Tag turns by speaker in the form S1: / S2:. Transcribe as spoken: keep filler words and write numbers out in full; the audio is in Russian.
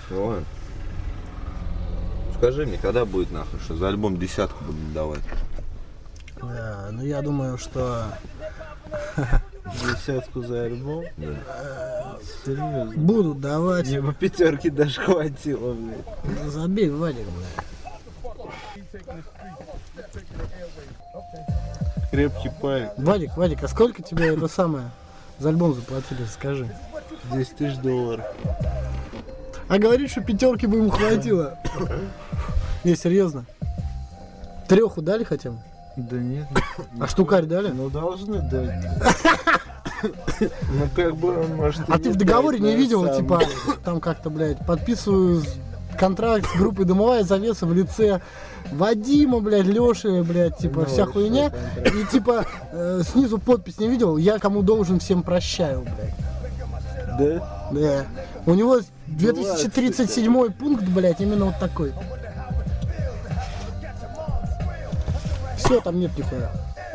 S1: Ой. Скажи мне, когда будет нахуй, что за альбом десятку будем давать?
S2: Да, ну я думаю, что...
S3: Десятку за альбом?
S1: Да.
S3: Серьезно?
S2: Будут давать.
S3: Мне по пятерке даже хватило, блядь.
S2: Ну, забей, Вадик, блядь.
S3: Крепкий парень.
S2: Вадик, Вадик, а сколько тебе это самое за альбом заплатили, скажи?
S3: десять тысяч долларов.
S2: А говорит, что пятерки бы ему хватило. Не, серьезно. Треху дали хотя бы?
S3: Да нет.
S2: А штукарь дали?
S3: Ну должны дать. Ну как бы он может.
S2: А ты в договоре не видел, типа, там как-то, блядь, подписываю контракт с группой «Дымовая завеса» в лице Вадима, блядь, Лёши, блядь, типа, вся хуйня. И типа э, снизу подпись не видел, я кому должен, всем прощаю, блядь.
S3: Да?
S2: Да. У него две тысячи тридцать седьмой пункт, блядь, именно вот такой. Все, там нет нихуя.